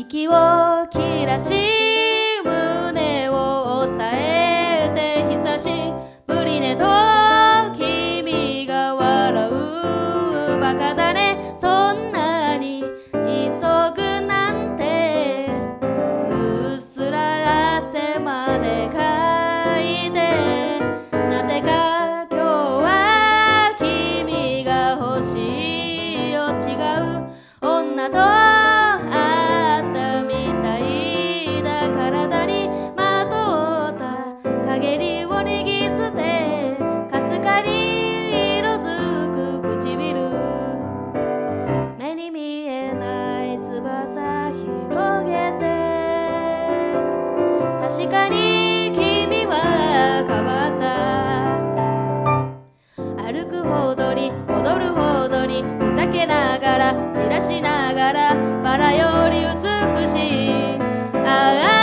息を切らし胸を押さえて久しぶりねと君が笑うバカだねそんなに急ぐなんてうっすら汗までかいてなぜか今日は君が欲しいよ違う女と会ったみたいだ体にまとった陰りを脱ぎ捨てかすかに色づく唇目に見えない翼広げて確かに君は変わった歩くほどに踊るほどにふざけながら散らしながらバラより美しいああ